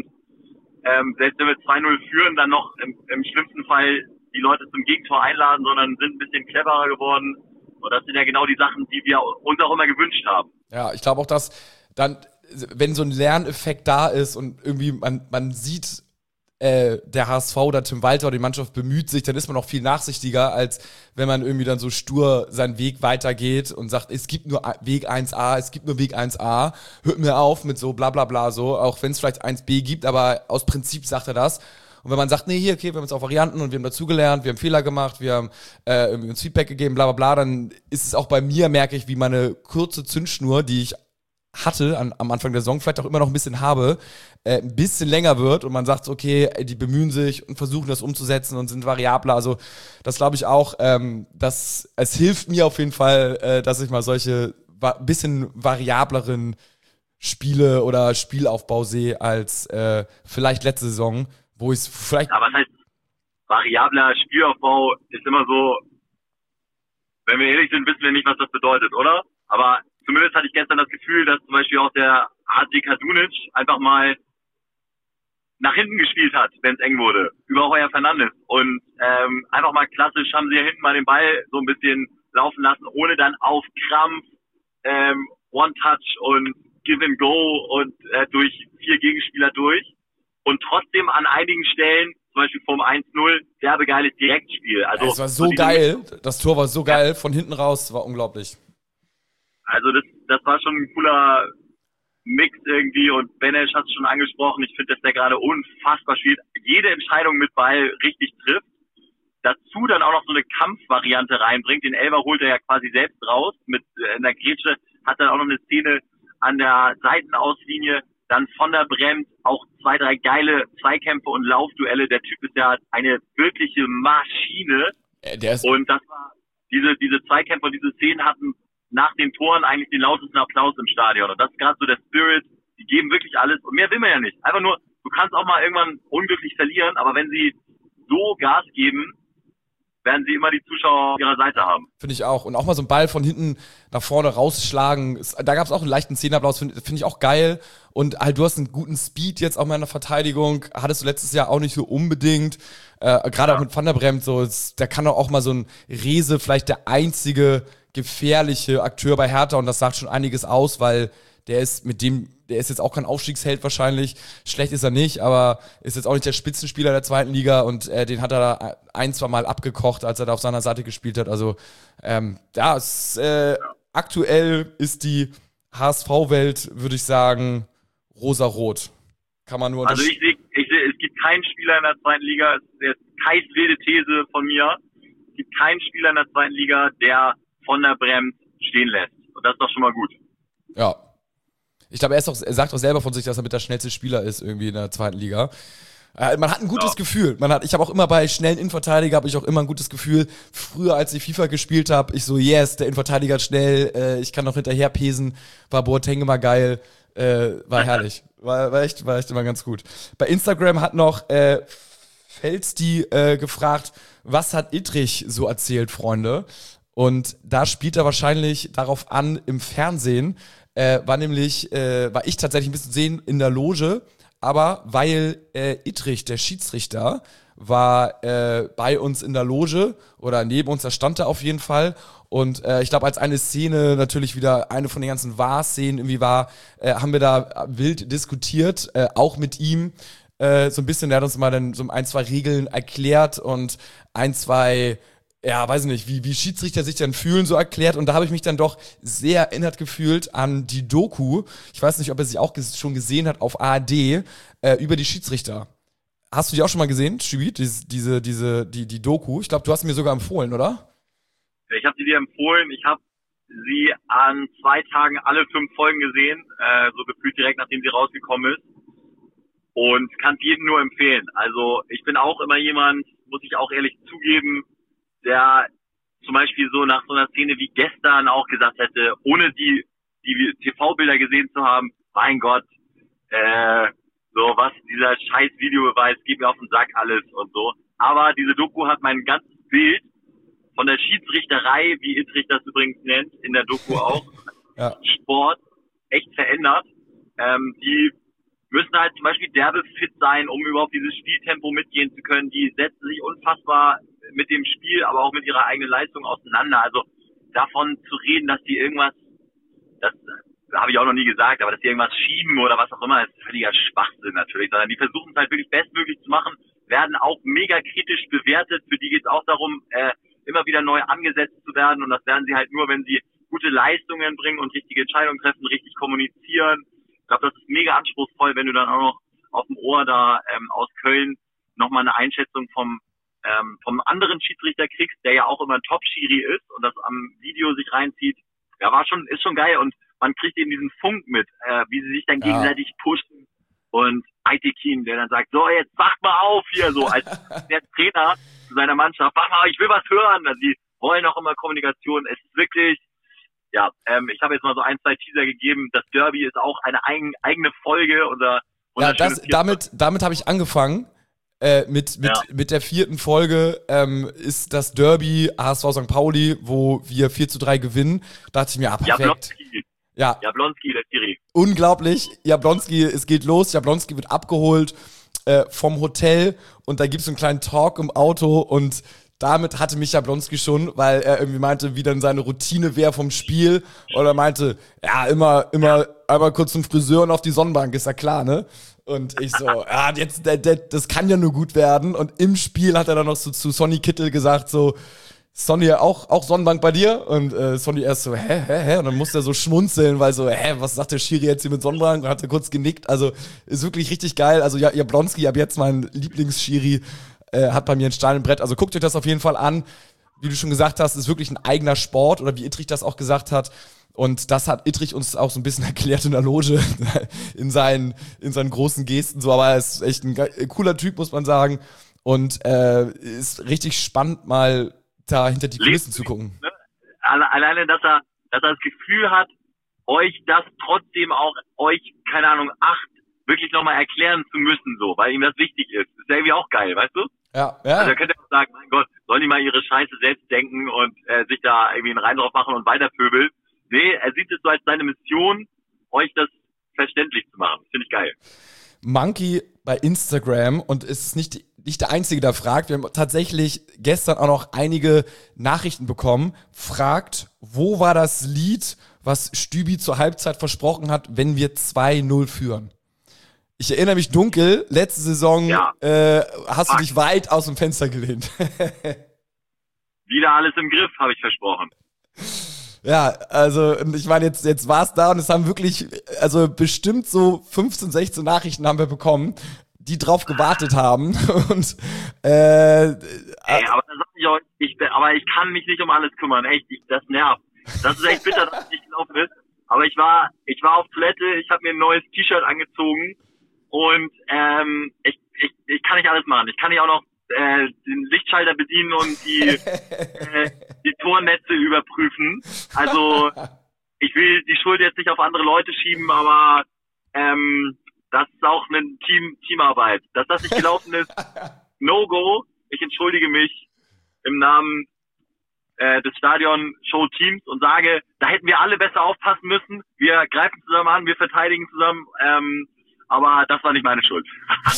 Ähm, selbst wenn wir zwei null führen, dann noch im, im schlimmsten Fall die Leute zum Gegentor einladen, sondern sind ein bisschen cleverer geworden. Und das sind ja genau die Sachen, die wir uns auch immer gewünscht haben. Ja, ich glaube auch, dass dann, wenn so ein Lerneffekt da ist und irgendwie man, man sieht, äh, der H S V oder Tim Walter oder die Mannschaft bemüht sich, dann ist man auch viel nachsichtiger, als wenn man irgendwie dann so stur seinen Weg weitergeht und sagt, es gibt nur Weg eins a, es gibt nur Weg eins a, hört mir auf mit so bla bla bla so, auch wenn es vielleicht eins b gibt, aber aus Prinzip sagt er das. Und wenn man sagt, nee, hier, okay, wir haben jetzt auch Varianten und wir haben dazugelernt, wir haben Fehler gemacht, wir haben äh, irgendwie uns Feedback gegeben, bla bla bla, dann ist es auch bei mir, merke ich, wie meine kurze Zündschnur, die ich hatte an, am Anfang der Saison, vielleicht auch immer noch ein bisschen habe, äh, ein bisschen länger wird und man sagt, okay, die bemühen sich und versuchen das umzusetzen und sind variabler. Also das glaube ich auch, ähm, dass es hilft mir auf jeden Fall, äh, dass ich mal solche wa- bisschen variableren Spiele oder Spielaufbau sehe als äh, vielleicht letzte Saison, wo ich es vielleicht... Aber was heißt variabler Spielaufbau ist immer so, wenn wir ehrlich sind, wissen wir nicht, was das bedeutet, oder? Aber zumindest hatte ich gestern das Gefühl, dass zum Beispiel auch der Hadži Kadunic einfach mal nach hinten gespielt hat, wenn es eng wurde, über Heuer Fernandes. Und ähm, einfach mal klassisch haben sie ja hinten mal den Ball so ein bisschen laufen lassen, ohne dann auf Krampf ähm, One-Touch und Give and Go und äh, durch vier Gegenspieler durch. Und trotzdem an einigen Stellen, zum Beispiel vom eins null, derbe geiles Direktspiel. Also, es war so geil, das Tor war so geil, von hinten raus, war unglaublich. Also das, das war schon ein cooler Mix irgendwie und Benesch hat es schon angesprochen. Ich finde, dass der gerade unfassbar spielt. Jede Entscheidung mit Ball richtig trifft. Dazu dann auch noch so eine Kampfvariante reinbringt. Den Elfer holt er ja quasi selbst raus. Mit äh, in der Grätsche hat dann auch noch eine Szene an der Seitenauslinie. Dann von der Bremt auch zwei, drei geile Zweikämpfe und Laufduelle. Der Typ ist ja eine wirkliche Maschine. Äh, der ist und das war diese diese Zweikämpfe und diese Szenen hatten nach den Toren eigentlich den lautesten Applaus im Stadion. Und das ist gerade so der Spirit. Die geben wirklich alles. Und mehr will man ja nicht. Einfach nur, du kannst auch mal irgendwann unglücklich verlieren, aber wenn sie so Gas geben, werden sie immer die Zuschauer auf ihrer Seite haben. Finde ich auch. Und auch mal so einen Ball von hinten nach vorne rausschlagen. Ist, da gab es auch einen leichten Zehnerapplaus, finde find ich auch geil. Und halt, du hast einen guten Speed jetzt auch mal in der Verteidigung. Hattest du letztes Jahr auch nicht so unbedingt. Äh, Gerade ja. auch mit Van der Bremt, so, ist, da kann doch auch mal so ein Rehse vielleicht der einzige gefährliche Akteur bei Hertha. Und das sagt schon einiges aus, weil der ist mit dem, der ist jetzt auch kein Aufstiegsheld wahrscheinlich. Schlecht ist er nicht, aber ist jetzt auch nicht der Spitzenspieler der zweiten Liga und äh, den hat er da ein, zwei Mal abgekocht, als er da auf seiner Seite gespielt hat. Also ähm, ja, es, äh, ja. aktuell ist die H S V-Welt, würde ich sagen, rosa-rot. Kann man nur... Also ich sehe, ich seh, es gibt keinen Spieler in der zweiten Liga, es ist jetzt keine wilde These von mir, es gibt keinen Spieler in der zweiten Liga, der von der Bremt stehen lässt. Und das ist doch schon mal gut. Ja. Ich glaube, er, ist auch, er sagt auch selber von sich, dass er mit der schnellste Spieler ist irgendwie in der zweiten Liga. Äh, man hat ein gutes ja. Gefühl. Man hat, ich habe auch immer bei schnellen Innenverteidiger habe ich auch immer ein gutes Gefühl. Früher, als ich FIFA gespielt habe, ich so, yes, der Innenverteidiger hat schnell, äh, ich kann noch hinterher pesen. War Boateng immer geil, äh, war herrlich. War, war, echt, war echt immer ganz gut. Bei Instagram hat noch äh, Felsti äh, gefragt, was hat Ittrich so erzählt, Freunde? Und da spielt er wahrscheinlich darauf an, im Fernsehen, Äh, war nämlich, äh, war ich tatsächlich ein bisschen sehen in der Loge, aber weil äh, Ittrich, der Schiedsrichter, war äh, bei uns in der Loge oder neben uns, da stand er auf jeden Fall. Und äh, ich glaube, als eine Szene natürlich wieder eine von den ganzen V A R-Szenen irgendwie war, äh, haben wir da wild diskutiert, äh, auch mit ihm. Äh, so ein bisschen, der hat uns mal dann so ein, zwei Regeln erklärt und ein, zwei ja, weiß nicht, wie, wie Schiedsrichter sich dann fühlen, so erklärt. Und da habe ich mich dann doch sehr erinnert gefühlt an die Doku. Ich weiß nicht, ob er sich auch ges- schon gesehen hat auf A R D, äh, über die Schiedsrichter. Hast du die auch schon mal gesehen, Stübi, diese, diese, diese, die, die Doku? Ich glaube, du hast mir sogar empfohlen, oder? Ich habe sie dir empfohlen. Ich habe sie an zwei Tagen alle fünf Folgen gesehen, äh, so gefühlt direkt, nachdem sie rausgekommen ist. Und kann es jedem nur empfehlen. Also ich bin auch immer jemand, muss ich auch ehrlich zugeben, der zum Beispiel so nach so einer Szene wie gestern auch gesagt hätte, ohne die die T V-Bilder gesehen zu haben, mein Gott, äh, so was dieser scheiß Videobeweis, geht mir auf den Sack alles und so. Aber diese Doku hat mein ganzes Bild von der Schiedsrichterei, wie Ittrich das übrigens nennt, in der Doku auch, ja. Sport, echt verändert. Ähm, die müssen halt zum Beispiel derbe fit sein, um überhaupt dieses Spieltempo mitgehen zu können. Die setzen sich unfassbar mit dem Spiel, aber auch mit ihrer eigenen Leistung auseinander. Also davon zu reden, dass die irgendwas, das habe ich auch noch nie gesagt, aber dass die irgendwas schieben oder was auch immer, ist völliger Schwachsinn natürlich, sondern die versuchen es halt wirklich bestmöglich zu machen, werden auch mega kritisch bewertet. Für die geht es auch darum, äh, immer wieder neu angesetzt zu werden und das werden sie halt nur, wenn sie gute Leistungen bringen und richtige Entscheidungen treffen, richtig kommunizieren. Ich glaube, das ist mega anspruchsvoll, wenn du dann auch noch auf dem Ohr da ähm, aus Köln nochmal eine Einschätzung vom ähm, vom anderen Schiedsrichter kriegst, der ja auch immer ein Top-Schiri ist und das am Video sich reinzieht. Ja, war schon, ist schon geil und man kriegt eben diesen Funk mit, äh, wie sie sich dann ja. gegenseitig pushen und Aitekin, der dann sagt, so, jetzt wach mal auf hier, so als der Trainer zu seiner Mannschaft, wach mal, ich will was hören. Also die wollen auch immer Kommunikation. Es ist wirklich, ja, ähm, ich habe jetzt mal so ein, zwei Teaser gegeben. Das Derby ist auch eine eigen, eigene Folge. Unser, ja, das, damit, damit habe ich angefangen. Äh, mit, mit, ja. mit der vierten Folge ähm, ist das Derby H S V Sankt Pauli, wo wir vier zu drei gewinnen. Da dachte ich mir, ah, perfekt. Jablonski. Ja. Jablonski, der Thierry. Unglaublich. Jablonski, es geht los. Jablonski wird abgeholt äh, vom Hotel und da gibt es einen kleinen Talk im Auto und damit hatte mich Jablonski schon, weil er irgendwie meinte, wie dann seine Routine wäre vom Spiel. Oder meinte, ja, immer, immer einmal kurz zum Friseur und auf die Sonnenbank, ist ja klar, ne? Und ich so, ja, jetzt, der, der, das kann ja nur gut werden. Und im Spiel hat er dann noch so zu Sonny Kittel gesagt, so, Sonny, auch, auch Sonnenbank bei dir? Und äh, Sonny erst so, hä, hä, hä? Und dann musste er so schmunzeln, weil so, hä, was sagt der Schiri jetzt hier mit Sonnenbank? Und hat er kurz genickt. Also, ist wirklich richtig geil. Also, ja, Jablonski, ab jetzt mein Lieblingsschiri, äh, hat bei mir ein Stein im Brett. Also, guckt euch das auf jeden Fall an. Wie du schon gesagt hast, ist wirklich ein eigener Sport. Oder wie Ittrich das auch gesagt hat. Und das hat Ittrich uns auch so ein bisschen erklärt in der Loge, in seinen, in seinen großen Gesten. So, aber er ist echt ein, ein cooler Typ, muss man sagen. Und äh, ist richtig spannend, mal da hinter die Kulissen zu gucken. Ne? Alleine, dass er, dass er das Gefühl hat, euch das trotzdem auch, euch, keine Ahnung, acht, wirklich nochmal erklären zu müssen, so, weil ihm das wichtig ist. Ist ja irgendwie auch geil, weißt du? Ja, ja. Also da könnt ihr auch sagen, mein Gott, sollen die mal ihre Scheiße selbst denken und äh, sich da irgendwie einen Rein drauf machen und weiterpöbeln. Nee, er sieht es so als seine Mission, euch das verständlich zu machen. Finde ich geil. Monkey bei Instagram, und es ist nicht, nicht der Einzige, der fragt. Wir haben tatsächlich gestern auch noch einige Nachrichten bekommen. Fragt, wo war das Lied, was Stübi zur Halbzeit versprochen hat, wenn wir zwei null führen? Ich erinnere mich dunkel, letzte Saison Ja. äh, hast Fuck. du dich weit aus dem Fenster gelehnt. Wieder alles im Griff, habe ich versprochen. Ja, also und ich meine, jetzt, jetzt war es da und es haben wirklich, also bestimmt so fünfzehn, sechzehn Nachrichten haben wir bekommen, die drauf gewartet haben. Und äh, Ey, aber dann sag ich euch, ich, bin- aber ich kann mich nicht um alles kümmern, echt, ich, das nervt. Das ist echt bitter, dass es nicht gelaufen ist. Aber ich war, ich war auf Toilette, ich habe mir ein neues T-Shirt angezogen und ähm, ich, ich, ich kann nicht alles machen. Ich kann nicht auch noch äh, den Lichtschalter bedienen und die äh, die Tornetze überprüfen. Also ich will die Schuld jetzt nicht auf andere Leute schieben, aber ähm, das ist auch eine Team Teamarbeit. Dass das nicht gelaufen ist, No-Go. Ich entschuldige mich im Namen äh, des Stadion-Show-Teams und sage, da hätten wir alle besser aufpassen müssen. Wir greifen zusammen an, wir verteidigen zusammen. Ähm, aber das war nicht meine Schuld.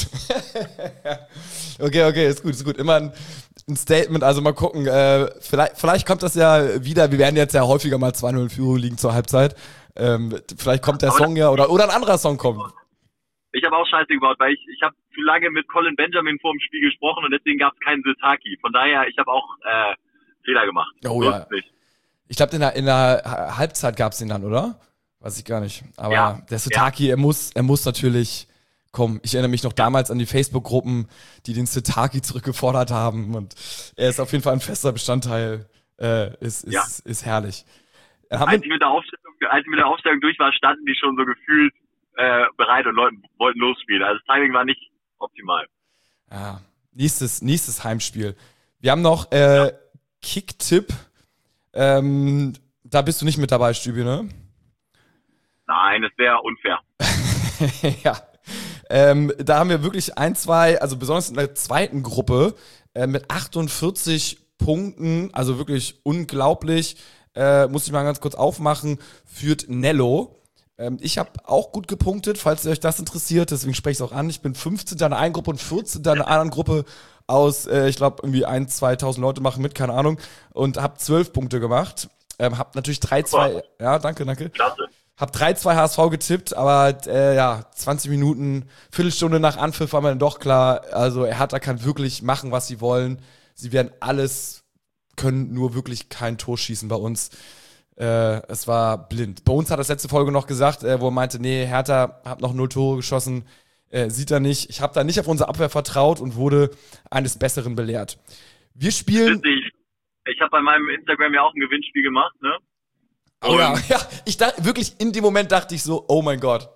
okay, okay, ist gut, ist gut. Immer ein, ein Statement, also mal gucken. Äh, vielleicht, vielleicht kommt das ja wieder, wir werden jetzt ja häufiger mal zwei null in Führung liegen zur Halbzeit. Ähm, vielleicht kommt der Aber Song ja, oder, oder ein anderer Song kommt. Ich habe auch Scheiße gebaut, weil ich ich habe zu lange mit Colin Benjamin vor dem Spiel gesprochen und deswegen gab es keinen Sitaki. Von daher, ich habe auch äh, Fehler gemacht. Oh So ja. ist es nicht. Ich glaube, in der, in der Ha- Halbzeit gab's den dann, oder? Weiß ich gar nicht. Aber Ja. der Sitaki, er muss, er muss natürlich kommen. Ich erinnere mich noch damals an die Facebook-Gruppen, die den Sitaki zurückgefordert haben. Und er ist auf jeden Fall ein fester Bestandteil. Äh, ist, ist, Ja. ist herrlich. Dann haben Als wir, ich mit der Aufstellung, als ich mit der Aufstellung durch war, standen die schon so gefühlt äh, bereit und Leuten wollten losspielen. Also das Timing war nicht optimal. ja, nächstes, nächstes Heimspiel. Wir haben noch äh, Kicktipp. Ähm, da bist du nicht mit dabei, Stübi, ne? Nein, das wäre unfair. ja. Ähm, da haben wir wirklich ein, zwei, also besonders in der zweiten Gruppe, äh, mit achtundvierzig Punkten, also wirklich unglaublich, äh, muss ich mal ganz kurz aufmachen, führt Nello. Ähm, ich habe auch gut gepunktet, falls euch das interessiert, deswegen spreche ich es auch an. Ich bin fünfzehnter in der einen Gruppe und vierzehnter in der anderen Gruppe aus, äh, ich glaube, irgendwie ein, zweitausend Leute machen mit, keine Ahnung, und habe zwölf Punkte gemacht. Ähm, hab natürlich drei zwei, ja, danke, danke. Klasse. Hab drei zwei H S V getippt, aber äh, ja, zwanzig Minuten, Viertelstunde nach Anpfiff war mir dann doch klar, also Hertha kann wirklich machen, was sie wollen. Sie werden alles, können nur wirklich kein Tor schießen bei uns. Äh, es war blind. Bei uns hat das letzte Folge noch gesagt, äh, wo er meinte, nee, Hertha hat noch null Tore geschossen, äh, sieht er nicht. Ich habe da nicht auf unsere Abwehr vertraut und wurde eines Besseren belehrt. Wir spielen... Witzig. Ich habe bei meinem Instagram ja auch ein Gewinnspiel gemacht, ne? Oh ja, Und- ja, ich dachte, wirklich in dem Moment dachte ich so, oh mein Gott.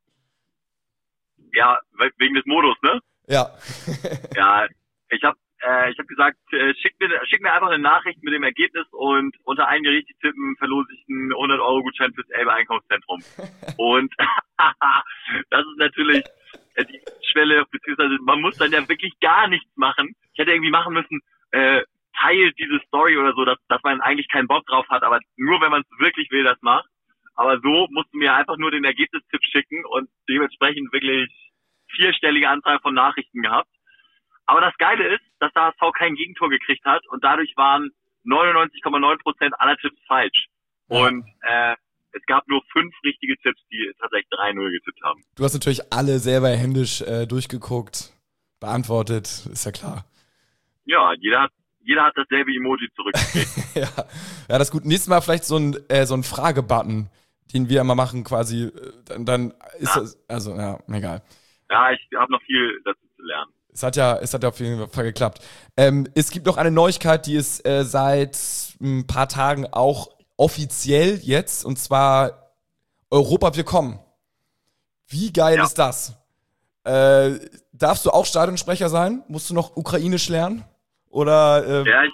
Ja, we- wegen des Modus, ne? Ja. Ja, ich habe äh, ich hab gesagt, äh, schick, mir, schick mir einfach eine Nachricht mit dem Ergebnis und unter einen, die richtig tippen, verlose ich einen hundert Euro Gutschein fürs Elbe Einkaufszentrum. Und das ist natürlich äh, die Schwelle, beziehungsweise man muss dann ja wirklich gar nichts machen. Ich hätte irgendwie machen müssen, äh, teilt diese Story oder so, dass, dass man eigentlich keinen Bock drauf hat, aber nur wenn man es wirklich will, das macht. Aber so musst du mir einfach nur den Ergebnistipp schicken und dementsprechend wirklich vierstellige Anzahl von Nachrichten gehabt. Aber das Geile ist, dass der H S V kein Gegentor gekriegt hat und dadurch waren neunundneunzig Komma neun Prozent aller Tipps falsch. Ja. Und äh, es gab nur fünf richtige Tipps, die tatsächlich drei null getippt haben. Du hast natürlich alle selber händisch äh, durchgeguckt, beantwortet, ist ja klar. Ja, jeder hat jeder hat dasselbe Emoji zurückgekriegt. ja. ja, das ist gut. Nächstes Mal vielleicht so ein, äh, so ein Fragebutton, den wir immer machen quasi. äh, Dann, dann ist Ja. das, also, ja, egal. Ja, ich habe noch viel dazu zu lernen. Es hat ja, es hat ja auf jeden Fall geklappt. Ähm, es gibt noch eine Neuigkeit, die ist äh, seit ein paar Tagen auch offiziell jetzt, und zwar Europa, wir kommen. Wie geil Ja. ist das? Äh, darfst du auch Stadionsprecher sein? Musst du noch Ukrainisch lernen? Oder äh, Ja, ich,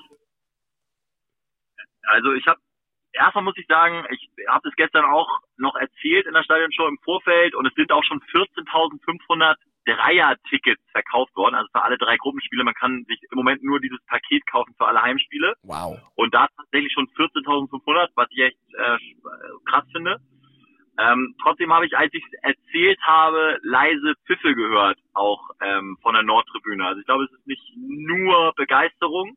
also ich habe, erstmal muss ich sagen, ich habe das gestern auch noch erzählt in der Stadionshow im Vorfeld und es sind auch schon vierzehntausendfünfhundert Dreier-Tickets verkauft worden, also für alle drei Gruppenspiele. Man kann sich im Moment nur dieses Paket kaufen für alle Heimspiele. Wow. Und da tatsächlich schon vierzehntausendfünfhundert, was ich echt äh, krass finde. Ähm, trotzdem habe ich, als ich es erzählt habe, leise Pfiffe gehört, auch ähm, von der Nordtribüne. Also ich glaube, es ist nicht nur Begeisterung.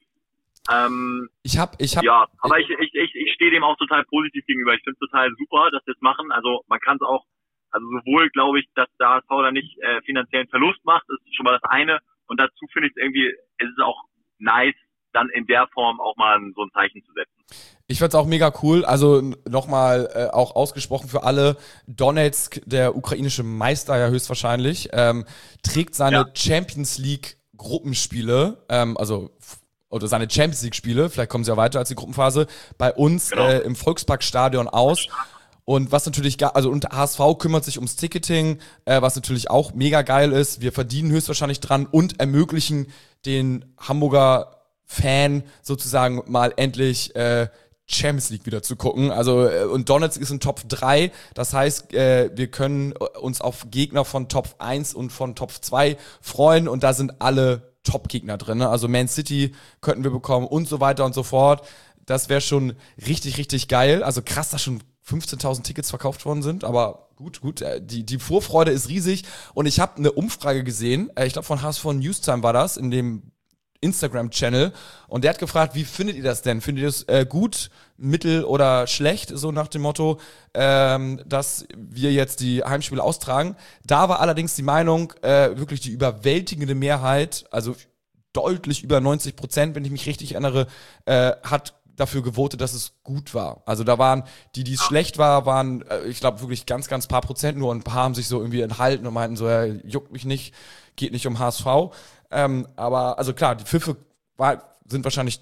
Ähm, ich hab, ich hab, ja, aber ich, ich, ich, ich stehe dem auch total positiv gegenüber. Ich finde es total super, dass wir es machen. Also man kann es auch, also sowohl glaube ich, dass der H S V da nicht äh, finanziellen Verlust macht, ist schon mal das eine. Und dazu finde ich es irgendwie, es ist auch nice, dann in der Form auch mal so ein Zeichen zu setzen. Ich find's auch mega cool, also nochmal äh, auch ausgesprochen für alle, Donetsk, der ukrainische Meister ja höchstwahrscheinlich, ähm, trägt seine Ja. Champions League Gruppenspiele, ähm, also oder seine Champions League Spiele, vielleicht kommen sie ja weiter als die Gruppenphase, bei uns Genau. äh, im Volksparkstadion aus. Und was natürlich, ga- also und H S V kümmert sich ums Ticketing, äh, was natürlich auch mega geil ist. Wir verdienen höchstwahrscheinlich dran und ermöglichen den Hamburger Fan sozusagen mal endlich äh, Champions League wieder zu gucken. Also äh, und Donetsk ist in Top drei, das heißt, äh, wir können uns auf Gegner von Top eins und von Top zwei freuen und da sind alle Top-Gegner drin. Ne? Also Man City könnten wir bekommen und so weiter und so fort. Das wäre schon richtig, richtig geil. Also krass, dass schon fünfzehntausend Tickets verkauft worden sind, aber gut, gut, äh, die, die Vorfreude ist riesig und ich habe eine Umfrage gesehen, äh, ich glaube von H S V Newstime war das, in dem Instagram-Channel und der hat gefragt, wie findet ihr das denn? Findet ihr das äh, gut, mittel oder schlecht, so nach dem Motto, ähm, dass wir jetzt die Heimspiele austragen? Da war allerdings die Meinung, äh, wirklich die überwältigende Mehrheit, also deutlich über neunzig Prozent, wenn ich mich richtig erinnere, äh, hat dafür gewotet, dass es gut war. Also da waren, die, die es schlecht war, waren, äh, ich glaube, wirklich ganz, ganz paar Prozent nur und ein paar haben sich so irgendwie enthalten und meinten so, ja, juckt mich nicht, geht nicht um H S V. Ähm, aber, also klar, die Pfiffe war, sind wahrscheinlich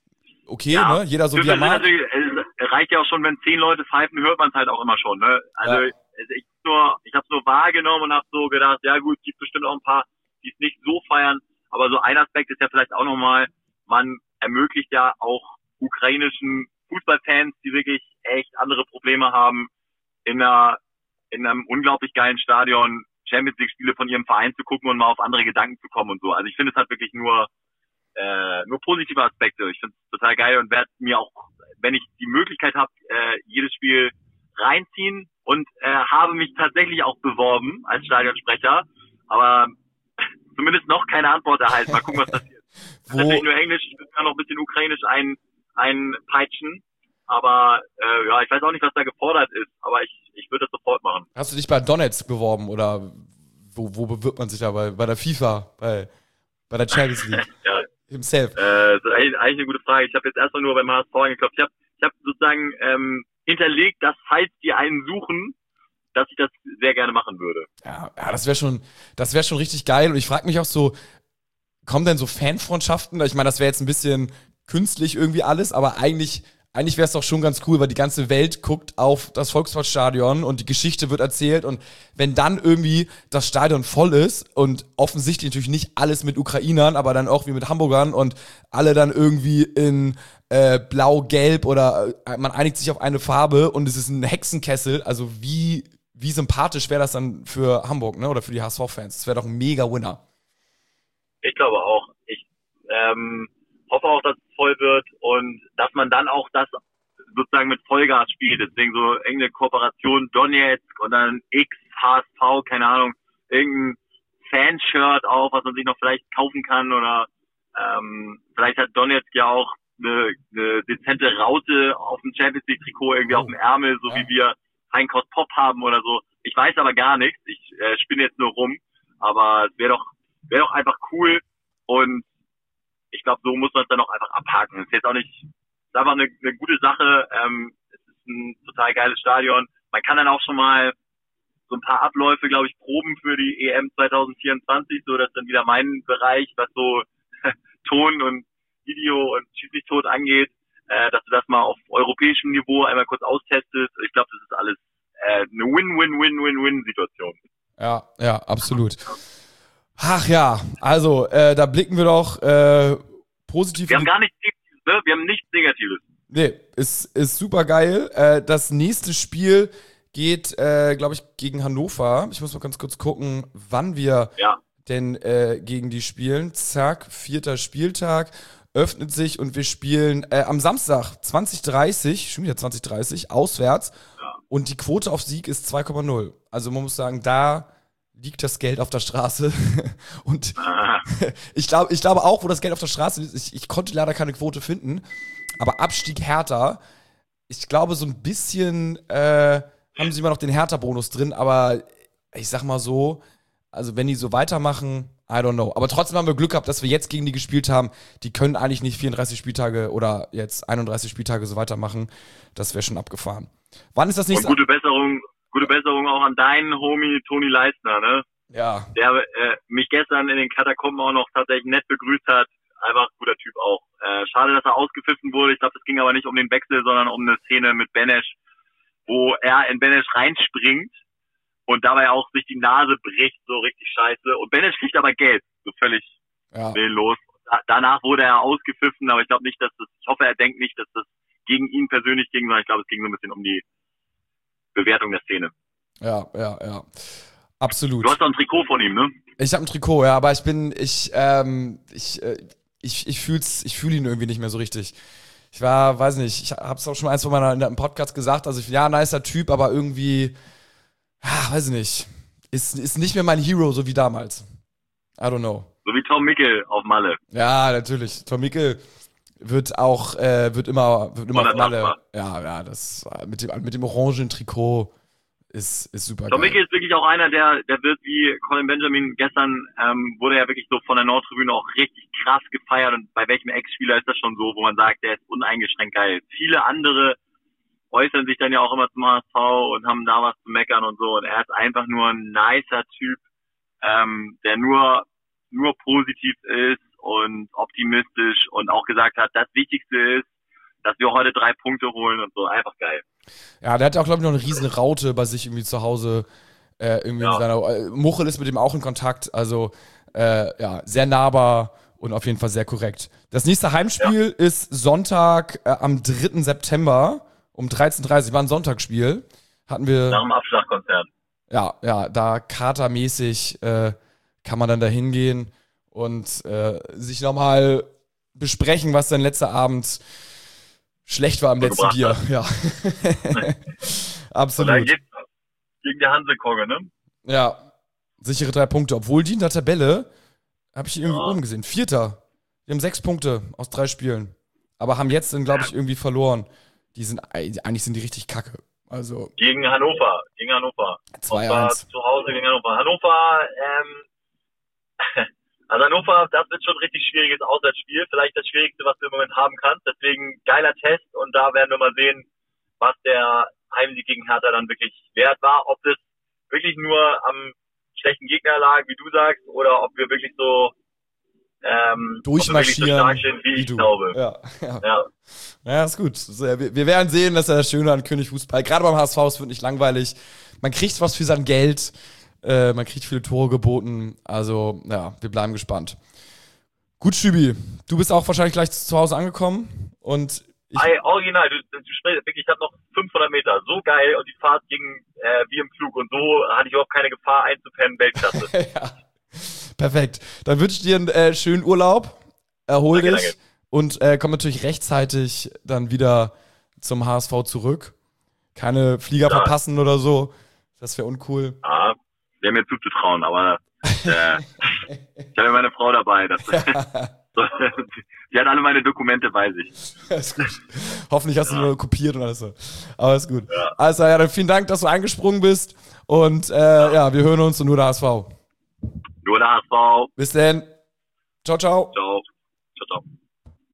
okay, Ja, ne? Jeder so wie Pfiffe er sind mag. natürlich, es reicht ja auch schon, wenn zehn Leute pfeifen, hört man es halt auch immer schon, ne? Also Ja. ich nur, ich habe es nur wahrgenommen und habe so gedacht, ja gut, gibt bestimmt auch ein paar, die es nicht so feiern, aber so ein Aspekt ist ja vielleicht auch nochmal, man ermöglicht ja auch ukrainischen Fußballfans, die wirklich echt andere Probleme haben, in einer in einem unglaublich geilen Stadion Champions League Spiele von ihrem Verein zu gucken und mal auf andere Gedanken zu kommen und so. Also ich finde, es hat wirklich nur äh, nur positive Aspekte. Ich finde es total geil und werde mir auch, wenn ich die Möglichkeit habe, äh, jedes Spiel reinziehen und äh, habe mich tatsächlich auch beworben als Stadionsprecher, aber zumindest noch keine Antwort erhalten. Mal gucken, was passiert. Wo, Natürlich nur Englisch, ich kann noch ein bisschen Ukrainisch ein, einpeitschen, aber äh, ja, ich weiß auch nicht, was da gefordert ist, aber ich, ich würde das sofort machen. hast du dich bei Donetsk beworben oder wo, wo bewirbt man sich da? Bei, bei der FIFA, bei, bei der Champions League? Ja, Himself. äh, das ist eigentlich, eigentlich eine gute Frage. Ich habe jetzt erstmal nur beim H S V angeklopft. Ich habe ich hab sozusagen ähm, hinterlegt, dass falls die einen suchen, dass ich das sehr gerne machen würde. Ja, ja, das wäre schon, das wäre schon richtig geil. Und ich frage mich auch so, kommen denn so Fanfreundschaften? Ich meine, das wäre jetzt ein bisschen künstlich irgendwie alles, aber eigentlich, eigentlich wäre es doch schon ganz cool, weil die ganze Welt guckt auf das Volksparkstadion und die Geschichte wird erzählt und wenn dann irgendwie das Stadion voll ist und offensichtlich natürlich nicht alles mit Ukrainern, aber dann auch wie mit Hamburgern und alle dann irgendwie in äh, blau-gelb oder äh, man einigt sich auf eine Farbe und es ist ein Hexenkessel, also wie wie sympathisch wäre das dann für Hamburg, ne, oder für die H S V-Fans? Das wäre doch ein mega Winner. Ich glaube auch. Ich ähm, hoffe auch, dass es voll wird und dass man dann auch das sozusagen mit Vollgas spielt. Deswegen so irgendeine Kooperation Donetsk und dann X, H S V, keine Ahnung, irgendein Fanshirt auch, was man sich noch vielleicht kaufen kann oder ähm, vielleicht hat Donetsk ja auch eine, eine dezente Raute auf dem Champions League Trikot irgendwie Oh. auf dem Ärmel, so Ja. wie wir Heinkost Pop haben oder so. Ich weiß aber gar nichts. Ich äh, spinne jetzt nur rum. Aber es wäre doch, wäre doch einfach cool. Und ich glaube, so muss man es dann auch einfach abhaken. Es ist jetzt auch nicht, es ist einfach eine, eine gute Sache. Ähm, es ist ein total geiles Stadion. Man kann dann auch schon mal so ein paar Abläufe, glaube ich, proben für die E M zwanzig vierundzwanzig, so dass dann wieder mein Bereich, was so Ton und Video und Schieß mich tot angeht, äh, dass du das mal auf europäischem Niveau einmal kurz austestest. Ich glaube, das ist alles äh, eine Win-Win-Win-Win-Win-Situation. Ja, ja, absolut. Ach ja, also äh, da blicken wir doch äh, positiv. Wir haben gar nichts Negatives, ne? Wir haben nichts Negatives. Nee, ist, ist super geil. Äh, das nächste Spiel geht, äh, glaube ich, gegen Hannover. Ich muss mal ganz kurz gucken, wann wir Ja. denn äh, gegen die spielen. Zack, vierter Spieltag, öffnet sich und wir spielen äh, am Samstag zwanzig dreißig, schon wieder zwanzig dreißig, auswärts. Ja. Und die Quote auf Sieg ist zwei Komma null. Also man muss sagen, da liegt das Geld auf der Straße. Und Ah. ich glaube ich glaube auch, wo das Geld auf der Straße ist, ich, ich konnte leider keine Quote finden, aber Abstieg Hertha, ich glaube so ein bisschen äh, haben sie immer noch den Hertha-Bonus drin, aber ich sag mal so, also wenn die so weitermachen, I don't know. Aber trotzdem haben wir Glück gehabt, dass wir jetzt gegen die gespielt haben. Die können eigentlich nicht vierunddreißig Spieltage oder jetzt einunddreißig Spieltage so weitermachen. Das wäre schon abgefahren. Wann ist das nächste? Und gute Besserung, gute Besserung auch an deinen Homie Toni Leistner, ne? Ja. Der äh, mich gestern in den Katakomben auch noch tatsächlich nett begrüßt hat. Einfach guter Typ auch. Äh, schade, dass er ausgepfiffen wurde. Ich glaube, es ging aber nicht um den Wechsel, sondern um eine Szene mit Benesch, wo er in Benesch reinspringt und dabei auch sich die Nase bricht, so richtig scheiße. Und Benesch kriegt aber Geld, so völlig Ja. willenlos. Da, danach wurde er ausgepfiffen, aber ich glaube nicht, dass das, ich hoffe, er denkt nicht, dass das gegen ihn persönlich ging, sondern ich glaube, es ging so ein bisschen um die Bewertung der Szene. Ja, ja, ja. Absolut. Du hast doch ein Trikot von ihm, ne? Ich habe ein Trikot, ja, aber ich bin, ich, ähm, ich, äh, ich, ich fühl's, ich fühle ihn irgendwie nicht mehr so richtig. Ich war, weiß nicht, ich hab's auch schon mal eins von meiner in einem Podcast gesagt, also ich, ja, nicer Typ, aber irgendwie, ah, weiß ich nicht, ist, ist nicht mehr mein Hero, so wie damals. I don't know. So wie Tom Mickel auf Malle. Ja, natürlich. Tom Mickel wird auch, äh, wird immer, wird immer auf Malle. Ja, ja, das, mit dem, mit dem orangen Trikot ist, ist super Tom geil. Mickel ist wirklich auch einer, der, der wird wie Colin Benjamin gestern, ähm, wurde er wirklich so von der Nordtribüne auch richtig krass gefeiert und bei welchem Ex-Spieler ist das schon so, wo man sagt, der ist uneingeschränkt geil. Viele andere äußern sich dann ja auch immer zum H S V und haben da was zu meckern und so und er ist einfach nur ein nicer Typ, ähm, der nur, nur positiv ist und optimistisch und auch gesagt hat, das Wichtigste ist, dass wir heute drei Punkte holen und so, einfach geil. Ja, der hat auch, glaube ich, noch eine riesen Raute bei sich irgendwie zu Hause. Äh, irgendwie Ja. in seiner, äh, Muchel ist mit ihm auch in Kontakt. Also, äh, ja, sehr nahbar und auf jeden Fall sehr korrekt. Das nächste Heimspiel ja. ist Sonntag äh, am dritten September um dreizehn Uhr dreißig. War ein Sonntagsspiel. Hatten wir. Nach dem Abschlagkonzert. Ja, ja, da katermäßig äh, kann man dann da hingehen und äh, sich nochmal besprechen, was dann letzter Abend schlecht war am so letzten Bier. Hat. Ja. Absolut. Und dann geht's gegen die Hansekogge, ne? Ja, sichere drei Punkte. Obwohl die in der Tabelle, habe ich irgendwie Ja. oben gesehen, Vierter. Wir haben sechs Punkte aus drei Spielen. Aber haben jetzt dann, glaube ich, irgendwie verloren. Die sind, eigentlich sind die richtig kacke. Also. Gegen Hannover, gegen Hannover. zwei Und zwar eins. zu Hause gegen Hannover. Hannover, ähm, also Hannover, das wird schon ein richtig schwieriges Auswärtsspiel. Vielleicht das Schwierigste, was du im Moment haben kannst. Deswegen geiler Test und da werden wir mal sehen, was der Heimsieg gegen Hertha dann wirklich wert war. Ob das wirklich nur am schlechten Gegner lag, wie du sagst, oder ob wir wirklich so ähm, durchmarschieren, so stark sind, wie, wie ich du. glaube. Ja, ja. Ja. Ja, ist gut. So, ja, wir, wir werden sehen, dass er das Schöne an König Fußball. Gerade beim H S V, es wird nicht langweilig. Man kriegt was für sein Geld. Äh, man kriegt viele Tore geboten. Also, ja, wir bleiben gespannt. Gut, Schübi. Du bist auch wahrscheinlich gleich zu Hause angekommen. Und ich, Ey, original, du, du sprichst wirklich, ich habe noch fünfhundert Meter. So geil und die Fahrt ging äh, wie im Flug und so hatte ich überhaupt keine Gefahr einzupennen. Weltklasse. ja. Perfekt. Dann wünsche ich dir einen äh, schönen Urlaub. Erhol Danke, dich. danke. Und äh, komm natürlich rechtzeitig dann wieder zum H S V zurück. Keine Flieger Ja. verpassen oder so. Das wäre uncool. Ja, wäre mir zuzutrauen, aber äh, ich habe ja meine Frau dabei. Das, die hat alle meine Dokumente bei sich. Ist gut. Hoffentlich hast du Ja. nur kopiert und alles so. Aber ist gut. Ja. Also ja, dann vielen Dank, dass du eingesprungen bist. Und äh, ja. ja, wir hören uns und nur der H S V. Nur der H S V. Bis dann. Ciao, ciao. Ciao.